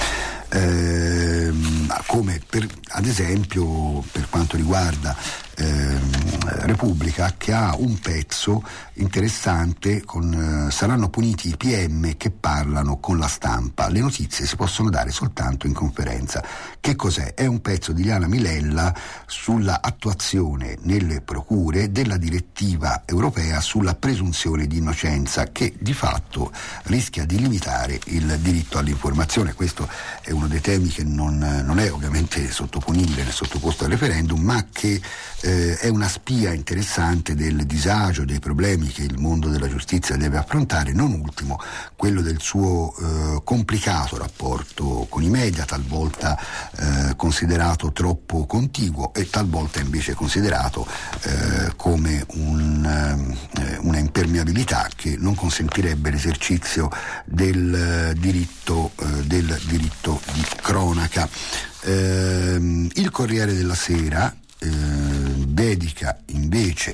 Come ad esempio per quanto riguarda Repubblica, che ha un pezzo interessante con saranno puniti i PM che parlano con la stampa, le notizie si possono dare soltanto in conferenza. Che cos'è? È un pezzo di Liana Milella sulla attuazione nelle procure della direttiva europea sulla presunzione di innocenza, che di fatto rischia di limitare il diritto all'informazione. Questo è uno dei temi che non è ovviamente sottoponibile né sottoposto al referendum, ma che è una spia interessante del disagio, dei problemi che il mondo della giustizia deve affrontare, non ultimo quello del suo complicato rapporto con i media, talvolta considerato troppo contiguo e talvolta invece considerato come una impermeabilità che non consentirebbe l'esercizio del diritto di cronaca. Il Corriere della Sera dedica invece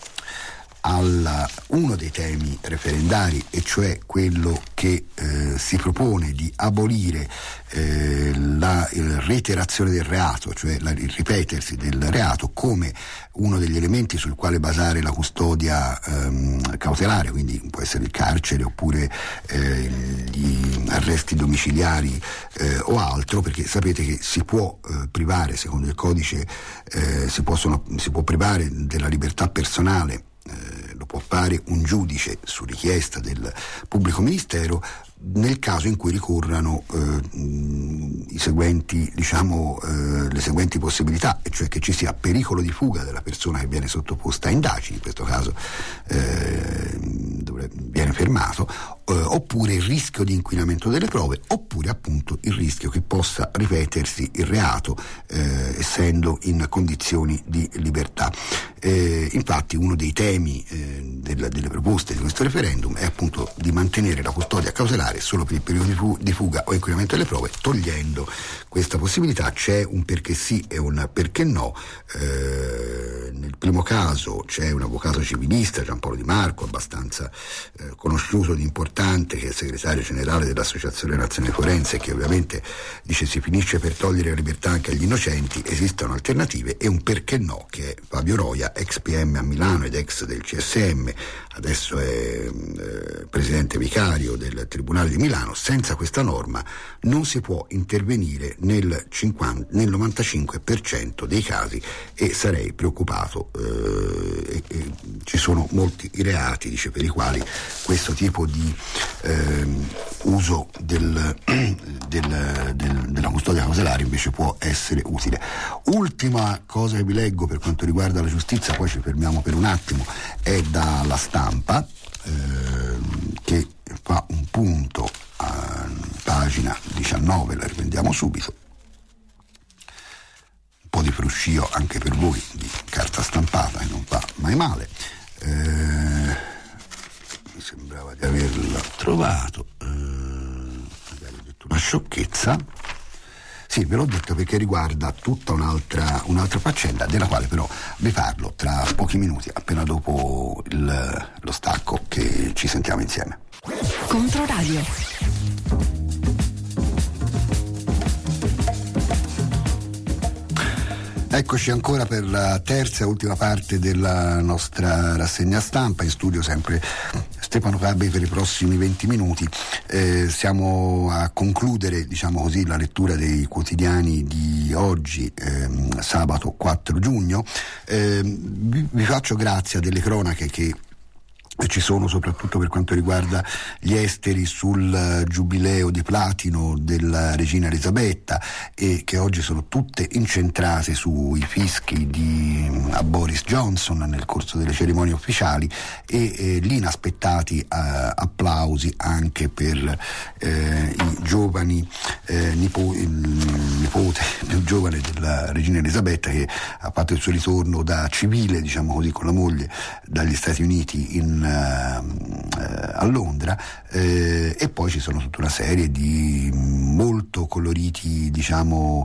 uno dei temi referendari, e cioè quello che si propone di abolire la reiterazione del reato, cioè il ripetersi del reato, come uno degli elementi sul quale basare la custodia cautelare, quindi può essere il carcere oppure gli arresti domiciliari o altro, perché sapete che si può privare, secondo il codice, si può privare della libertà personale, lo può fare un giudice su richiesta del pubblico ministero nel caso in cui ricorrano le seguenti possibilità, e cioè che ci sia pericolo di fuga della persona che viene sottoposta a indagini, in questo caso viene fermato, oppure il rischio di inquinamento delle prove, oppure appunto il rischio che possa ripetersi il reato essendo in condizioni di libertà. Infatti uno dei temi delle proposte di questo referendum è appunto di mantenere la custodia cautelare solo per il periodo di fuga o inquinamento delle prove, togliendo questa possibilità. C'è un perché sì e un perché no. Nel primo caso c'è un avvocato civilista, Giampaolo Di Marco, abbastanza conosciuto di importante, che è il segretario generale dell'Associazione Nazionale Forense, che ovviamente dice si finisce per togliere la libertà anche agli innocenti, esistono alternative, e un perché no, che è Fabio Roia, ex PM a Milano ed ex del CSM, adesso è presidente vicario del Tribunale di Milano. Senza questa norma non si può intervenire nel 95% dei casi, e sarei preoccupato, ci sono molti i reati, dice, per i quali questo tipo di uso della custodia cautelare invece può essere utile. Ultima cosa che vi leggo per quanto riguarda la giustizia, poi ci fermiamo per un attimo, è dalla Stampa, che fa un punto a pagina 19, la riprendiamo subito. Un po' di fruscio anche per voi di carta stampata, che non fa mai male. Mi sembrava di averla trovato, magari ho detto una sciocchezza. Sì, ve l'ho detto perché riguarda tutta un'altra faccenda, della quale però vi parlo tra pochi minuti, appena dopo lo stacco, che ci sentiamo insieme. Controradio. Eccoci ancora per la terza e ultima parte della nostra rassegna stampa. In studio sempre Stefano Fabbri per i prossimi 20 minuti. Siamo a concludere, diciamo così, la lettura dei quotidiani di oggi, sabato 4 giugno. Vi faccio grazia delle cronache che ci sono, soprattutto per quanto riguarda gli esteri, sul giubileo di platino della regina Elisabetta, e che oggi sono tutte incentrate sui fischi a Boris Johnson nel corso delle cerimonie ufficiali, e gli inaspettati applausi anche per i giovani il nipote più giovane della regina Elisabetta, che ha fatto il suo ritorno da civile, diciamo così, con la moglie dagli Stati Uniti a Londra, e poi ci sono tutta una serie di molto coloriti, diciamo,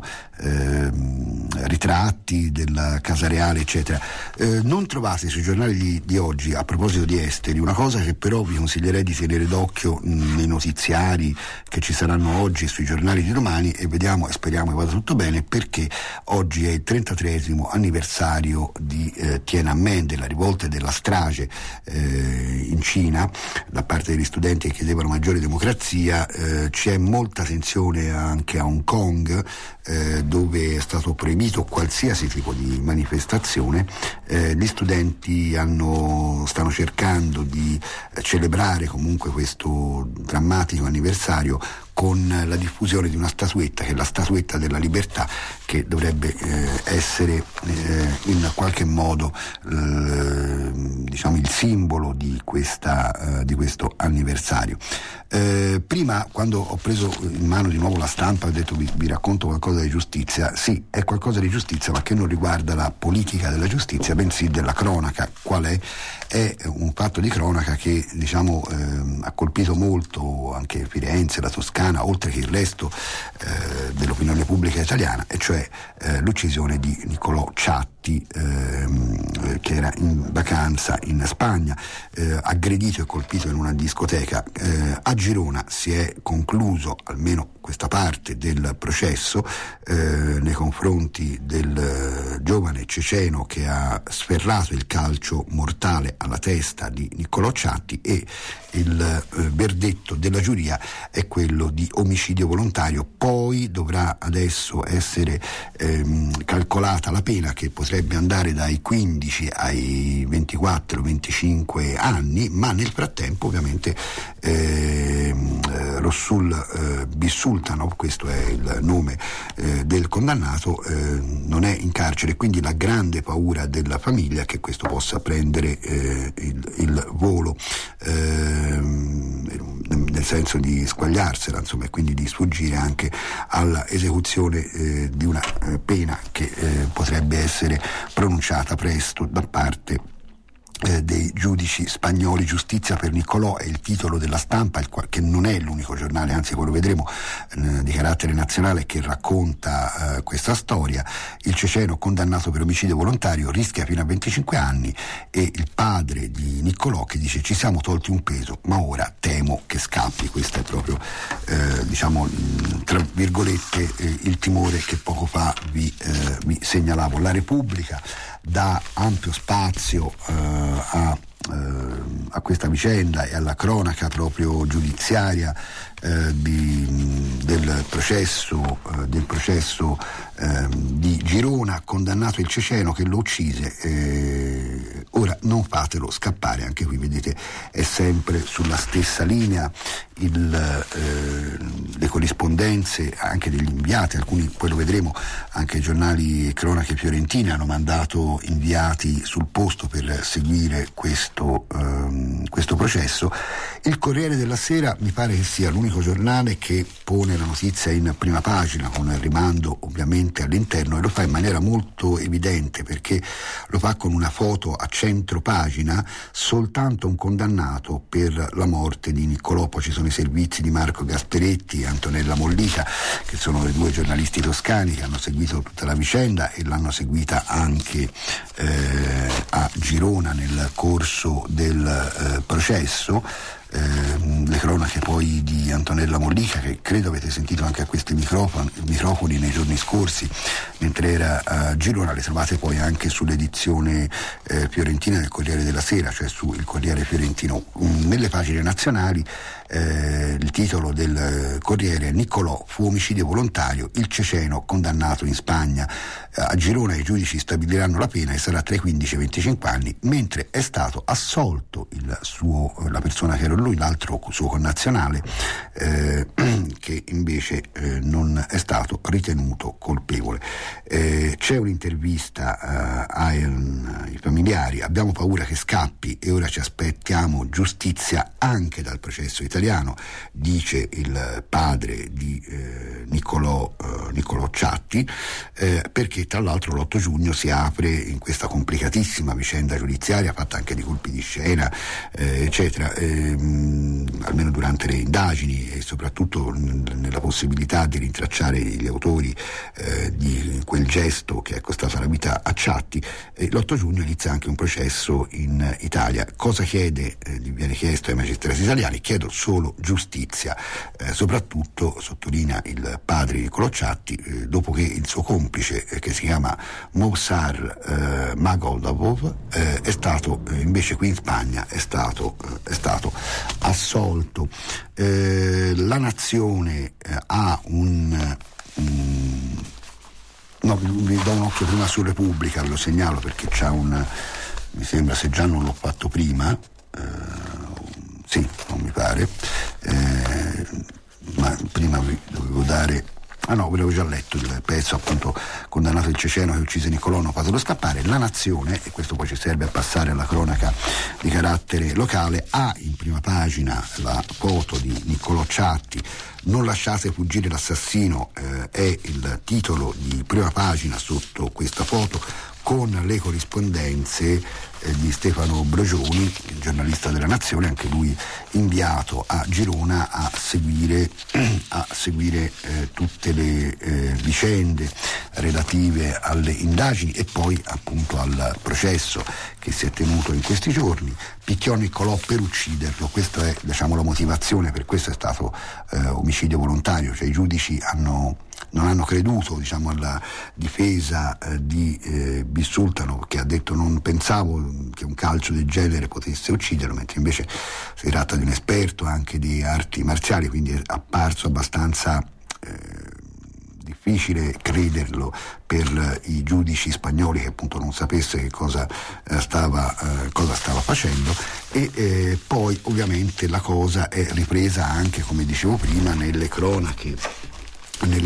ritratti della casa reale, eccetera. Non trovate sui giornali di oggi, a proposito di esteri, una cosa che però vi consiglierei di tenere d'occhio nei notiziari che ci saranno oggi sui giornali di domani, e vediamo e speriamo che vada tutto bene, perché oggi è il 33esimo anniversario di Tiananmen, della rivolta e della strage in Cina da parte degli studenti che chiedevano maggiore democrazia. C'è molta tensione anche a Hong Kong, dove è stato proibito qualsiasi tipo di manifestazione. Gli studenti stanno cercando di celebrare comunque questo drammatico anniversario con la diffusione di una statuetta, che è la statuetta della libertà, che dovrebbe essere in qualche modo diciamo il simbolo di questo anniversario. Prima, quando ho preso in mano di nuovo la Stampa, ho detto vi racconto qualcosa di giustizia. Sì, è qualcosa di giustizia, ma che non riguarda la politica della giustizia, bensì della cronaca. Qual è? È un fatto di cronaca che, diciamo, ha colpito molto anche Firenze, la Toscana, oltre che il resto dell'opinione pubblica italiana, e cioè l'uccisione di Nicolò Ciatti, che era in vacanza in Spagna, aggredito e colpito in una discoteca. A Girona si è concluso almeno questa parte del processo nei confronti del giovane ceceno che ha sferrato il calcio mortale alla testa di Nicolò Ciatti, e il verdetto della giuria è quello di omicidio volontario. Poi dovrà adesso essere calcolata la pena, che potrebbe andare dai 15 ai 24-25 anni, ma nel frattempo ovviamente Rossul Bisultanov, questo è il nome del condannato, non è in carcere, quindi la grande paura della famiglia è che questo possa prendere il volo, nel senso di squagliarsela, insomma, e quindi di sfuggire anche alla esecuzione di una pena che potrebbe essere pronunciata presto da parte dei giudici spagnoli. Giustizia per Niccolò è il titolo della Stampa, che non è l'unico giornale, anzi poi lo vedremo, di carattere nazionale, che racconta questa storia. Il ceceno condannato per omicidio volontario rischia fino a 25 anni e il padre di Niccolò che dice: ci siamo tolti un peso ma ora temo che scappi. Questo è proprio tra virgolette il timore che poco fa vi segnalavo. La Repubblica dà ampio spazio a questa vicenda e alla cronaca proprio giudiziaria del processo di Girona. Condannato il ceceno che lo uccise, ora non fatelo scappare. Anche qui vedete è sempre sulla stessa linea le corrispondenze anche degli inviati. Alcuni, poi lo vedremo, anche i giornali cronache fiorentine hanno mandato inviati sul posto per seguire questo processo. Il Corriere della Sera mi pare che sia l'unico giornale che pone la notizia in prima pagina, con il rimando ovviamente all'interno, e lo fa in maniera molto evidente, perché lo fa con una foto a centro pagina: soltanto un condannato per la morte di Niccolò. Poi ci sono i servizi di Marco Gasperetti e Antonella Mollica, che sono le due giornalisti toscani che hanno seguito tutta la vicenda e l'hanno seguita anche a Girona nel corso del processo. Le cronache poi di Antonella Mollica, che credo avete sentito anche a questi microfoni nei giorni scorsi mentre era a Girona, le trovate poi anche sull'edizione fiorentina del Corriere della Sera, cioè sul Corriere Fiorentino. Nelle pagine nazionali il titolo del Corriere: Niccolò fu omicidio volontario, il ceceno condannato in Spagna. A Girona i giudici stabiliranno la pena e sarà tra i 15 e i 25 anni, mentre è stato assolto la persona che era lui, l'altro suo connazionale, che invece non è stato ritenuto colpevole. C'è un'intervista ai familiari: abbiamo paura che scappi e ora ci aspettiamo giustizia anche dal processo italiano, dice il padre di Niccolò Ciatti, perché tra l'altro l'8 giugno si apre in questa complicatissima vicenda giudiziaria fatta anche di colpi di scena eccetera, almeno durante le indagini, e soprattutto nella possibilità di rintracciare gli autori di quel gesto che è costato la vita a Ciatti. L'8 giugno inizia anche un processo in Italia. Cosa chiede? Gli viene chiesto ai magistrati italiani: chiedo solo giustizia. Soprattutto, sottolinea il padre di Niccolò Ciatti, dopo che il suo complice, che si chiama Moussar Magodavov, è stato invece qui in Spagna è stato assolto. La Nazione ha vi do un occhio prima su Repubblica, ve lo segnalo perché c'ha mi sembra, se già non l'ho fatto prima, sì, non mi pare, ma prima vi dovevo dare. Ve l'avevo già letto il pezzo, appunto: condannato il ceceno che uccise Niccolò, non fatelo scappare. La Nazione, e questo poi ci serve a passare alla cronaca di carattere locale, ha in prima pagina la foto di Niccolò Ciatti. Non lasciate fuggire l'assassino è il titolo di prima pagina sotto questa foto, con le corrispondenze di Stefano Brogioni, il giornalista della Nazione, anche lui inviato a Girona a seguire tutte le vicende relative alle indagini e poi appunto al processo che si è tenuto in questi giorni. Picchiò Niccolò per ucciderlo, questa è la motivazione, per questo è stato omicidio volontario, cioè i giudici non hanno creduto alla difesa di Bissultano, che ha detto: non pensavo che un calcio del genere potesse ucciderlo, mentre invece si tratta di un esperto anche di arti marziali, quindi è apparso abbastanza difficile crederlo per i giudici spagnoli, che appunto non sapesse che cosa stava facendo. E poi ovviamente la cosa è ripresa anche, come dicevo prima, nelle cronache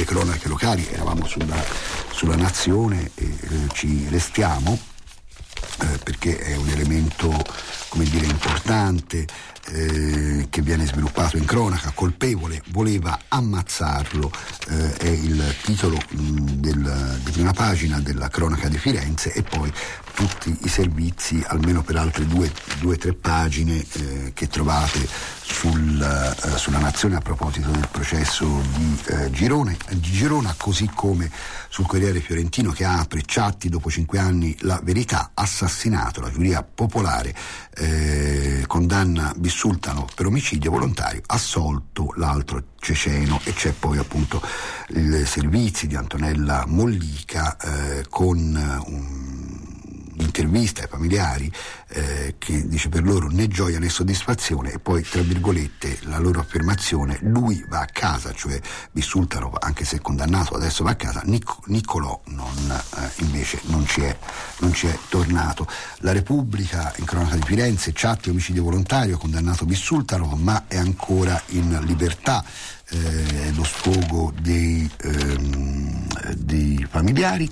locali. Eravamo sulla Nazione e ci restiamo. perché è un elemento, come dire, importante, che viene sviluppato in cronaca. Colpevole, voleva ammazzarlo, è il titolo di prima pagina della cronaca di Firenze, e poi tutti i servizi, almeno per altre due o tre pagine, che trovate sulla Nazione a proposito del processo di Girona, così come sul Corriere Fiorentino, che apre: Ciatti dopo 5 anni la verità, assassinato, la giuria popolare condanna Bissultano per omicidio volontario, assolto l'altro ceceno. E c'è poi appunto i servizi di Antonella Mollica con un'intervista ai familiari che dice: per loro né gioia né soddisfazione, e poi tra virgolette la loro affermazione: lui va a casa, cioè Bissultano, anche se condannato adesso va a casa, Niccolò invece non ci è tornato. La Repubblica, in cronaca di Firenze: Ciatti, omicidio volontario, condannato Bissultano, ma è ancora in libertà. Lo sfogo dei familiari.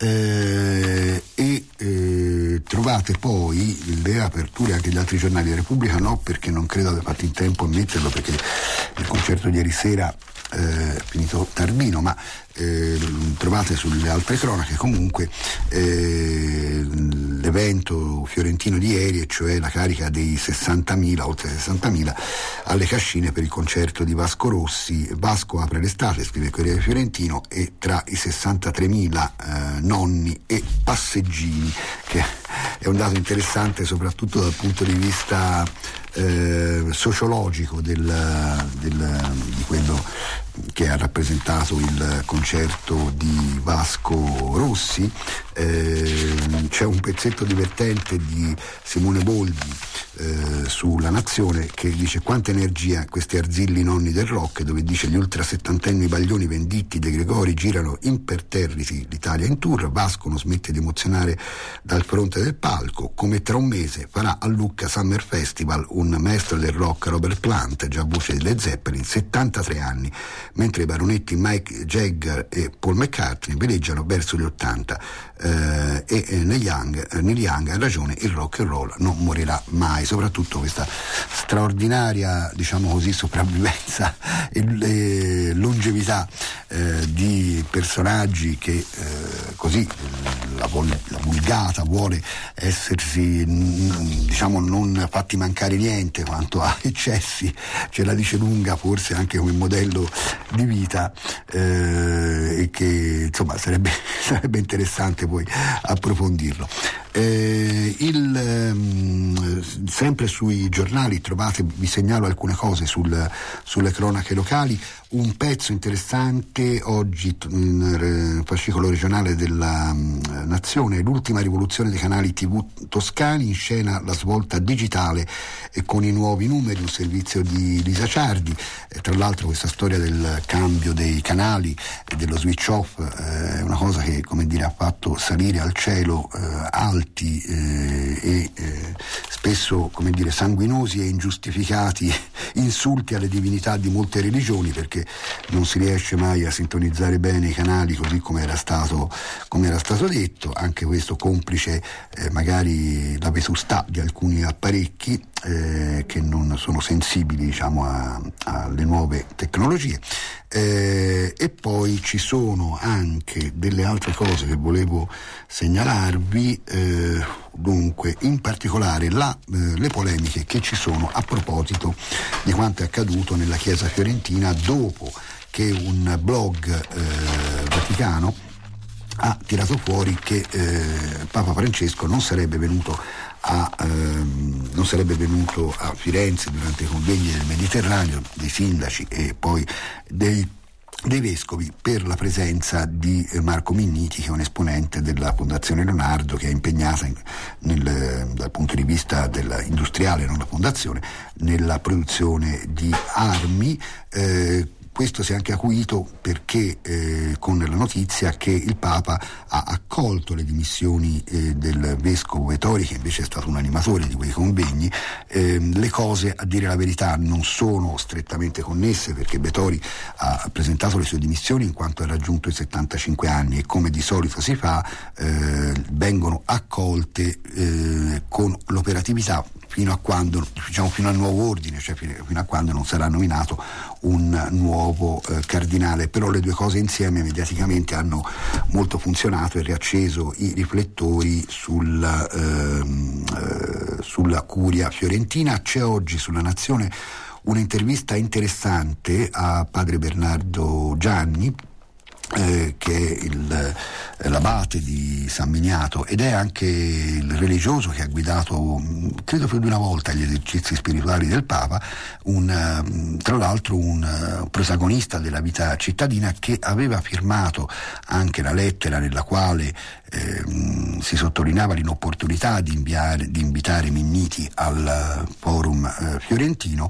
Trovate poi le aperture anche degli altri giornali. La Repubblica no, perché non credo abbia fatto in tempo a metterlo, perché il concerto di ieri sera è finito tardino, ma trovate sulle altre cronache comunque l'evento fiorentino di ieri, e cioè la carica dei 60.000, oltre 60.000 alle Cascine per il concerto di Vasco Rossi. Vasco apre l'estate, scrive il Corriere Fiorentino, e tra i 63.000 nonni e passeggini, che è un dato interessante soprattutto dal punto di vista sociologico di quello che ha rappresentato il concerto di Vasco Rossi. C'è un pezzetto divertente di Simone Boldi sulla Nazione, che dice: quanta energia questi arzilli nonni del rock, dove dice: gli ultra settantenni Baglioni, Venditti, De Gregori girano imperterriti l'Italia in tour, Vasco non smette di emozionare dal fronte del palco, come tra un mese farà a Lucca Summer Festival un maestro del rock, Robert Plant, già voce delle Zeppelin, 73 anni, mentre i baronetti Mike Jagger e Paul McCartney veleggiano verso gli 80. E Neil Young ha ragione, il rock and roll non morirà mai. Soprattutto questa straordinaria, diciamo così, sopravvivenza e longevità di personaggi che così la vulgata vuole essersi, diciamo, non fatti mancare niente quanto a eccessi, ce la dice lunga forse anche come modello di vita, e che insomma sarebbe interessante poi approfondirlo. Sempre sui giornali trovate, vi segnalo alcune cose sulle cronache locali. Un pezzo interessante oggi nel fascicolo regionale della Nazione: l'ultima rivoluzione dei canali TV toscani, in scena la svolta digitale e con i nuovi numeri, un servizio di Lisa Ciardi. Tra l'altro questa storia del cambio dei canali e dello switch off è una cosa che, come dire, ha fatto salire al cielo alti e spesso, come dire, sanguinosi e ingiustificati insulti alle divinità di molte religioni, perché non si riesce mai a sintonizzare bene i canali così come era stato detto. Anche questo complice magari la vetustà di alcuni apparecchi che non sono sensibili, diciamo, alle nuove tecnologie. E poi ci sono anche delle altre cose che volevo segnalarvi, dunque in particolare le polemiche che ci sono a proposito di quanto è accaduto nella Chiesa fiorentina dopo che un blog vaticano ha tirato fuori che Papa Francesco non sarebbe venuto a Firenze durante i convegni del Mediterraneo dei sindaci e poi dei vescovi per la presenza di Marco Minniti, che è un esponente della Fondazione Leonardo, che è impegnata dal punto di vista industriale, non la fondazione, nella produzione di armi. questo si è anche acuito perché con la notizia che il Papa ha accolto le dimissioni del vescovo Vettori, che invece è stato un animatore di quei convegni. Le cose, a dire la verità, non sono strettamente connesse, perché Vettori ha presentato le sue dimissioni in quanto ha raggiunto i 75 anni e, come di solito si fa, vengono accolte con l'operatività fino a quando, diciamo, fino al nuovo ordine, cioè fino a quando non sarà nominato un nuovo cardinale. Però le due cose insieme mediaticamente hanno molto funzionato e riacceso i riflettori sulla curia fiorentina. C'è oggi sulla Nazione un'intervista interessante a padre Bernardo Gianni, che è l'abate di San Miniato ed è anche il religioso che ha guidato, credo più di una volta, gli esercizi spirituali del Papa, tra l'altro un protagonista della vita cittadina, che aveva firmato anche la lettera nella quale si sottolineava l'inopportunità di invitare Minniti al forum fiorentino.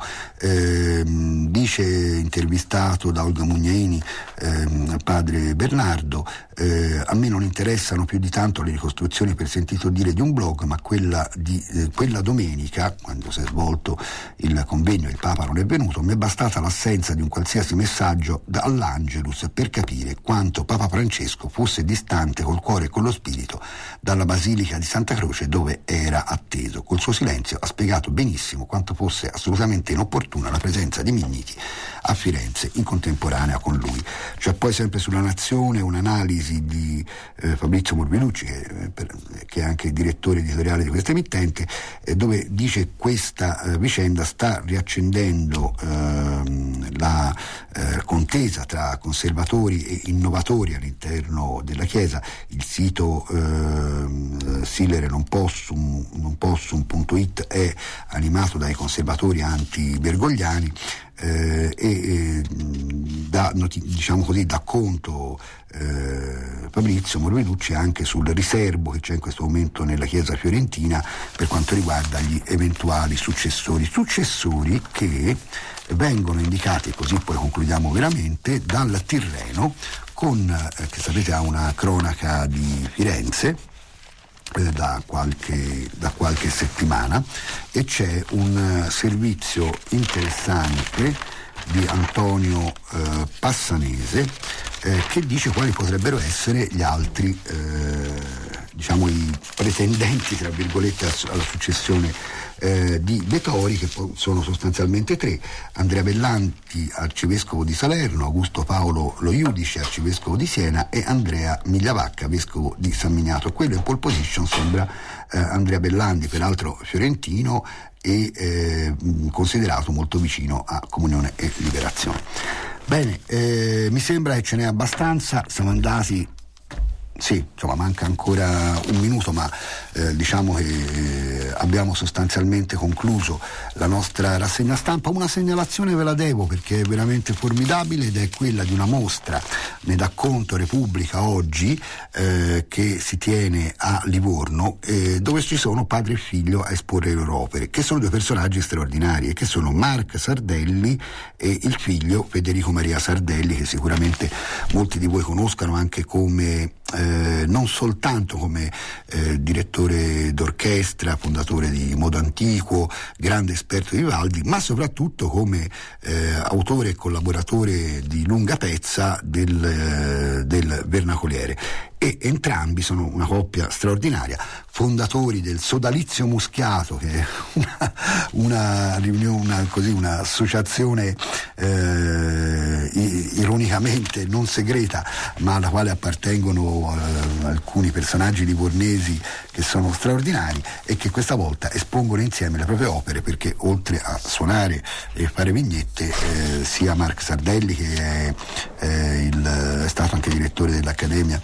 Dice, intervistato da Olga Mugnaini, padre Bernardo: a me non interessano più di tanto le ricostruzioni per sentito dire di un blog, ma quella domenica, quando si è svolto il convegno e il Papa non è venuto, mi è bastata l'assenza di un qualsiasi messaggio dall'Angelus per capire quanto Papa Francesco fosse distante col cuore e con lo spirito dalla Basilica di Santa Croce, dove era atteso. Col suo silenzio ha spiegato benissimo quanto fosse assolutamente inopportuna la presenza di Minniti a Firenze in contemporanea con lui. C'è poi sempre sulla Nazione un'analisi di Fabrizio Morvillucci, che è anche direttore editoriale di questa emittente, dove dice: questa vicenda sta riaccendendo la contesa tra conservatori e innovatori all'interno della Chiesa. Il sito Silere non possum.it è animato dai conservatori anti-bergogliani e dà conto Fabrizio Morvillucci anche sul riserbo che c'è in questo momento nella Chiesa fiorentina per quanto riguarda gli eventuali successori che vengono indicati, così poi concludiamo veramente, dal Tirreno, che sapete ha una cronaca di Firenze da qualche settimana, e c'è un servizio interessante di Antonio Passanese che dice quali potrebbero essere gli altri i pretendenti, tra virgolette, alla successione di Vettori, che sono sostanzialmente tre: Andrea Bellanti, arcivescovo di Salerno, Augusto Paolo Lo Iudice, arcivescovo di Siena, e Andrea Migliavacca, vescovo di San Miniato. Quello in pole position sembra Andrea Bellanti, peraltro fiorentino e considerato molto vicino a Comunione e Liberazione. Bene, mi sembra che ce n'è abbastanza, siamo andati. Sì, insomma, manca ancora un minuto, ma diciamo che abbiamo sostanzialmente concluso la nostra rassegna stampa. Una segnalazione ve la devo, perché è veramente formidabile, ed è quella di una mostra, ne dà conto Repubblica oggi, che si tiene a Livorno, dove ci sono padre e figlio a esporre le loro opere, che sono due personaggi straordinari, e che sono Marc Sardelli e il figlio Federico Maria Sardelli, che sicuramente molti di voi conoscano anche come non soltanto come direttore d'orchestra, fondatore di Modo Antiquo, grande esperto di Vivaldi, ma soprattutto come autore e collaboratore di lunga pezza del Vernacoliere. E entrambi sono una coppia straordinaria, fondatori del Sodalizio Muschiato, che è un'associazione ironicamente non segreta, ma alla quale appartengono alcuni personaggi livornesi che sono straordinari, e che questa volta espongono insieme le proprie opere, perché oltre a suonare e fare vignette, sia Marc Sardelli, che è stato anche direttore dell'Accademia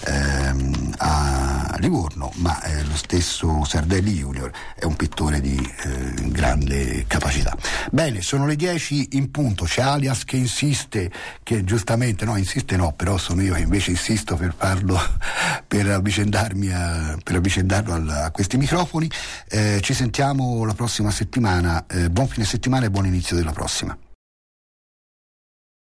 a Livorno, ma lo stesso Sardelli Junior è un pittore di grande capacità. Bene, sono le 10 in punto. C'è Alias che insiste, che giustamente però sono io che invece insisto per farlo, per avvicendarlo a questi microfoni. Ci sentiamo la prossima settimana. Buon fine settimana e buon inizio della prossima.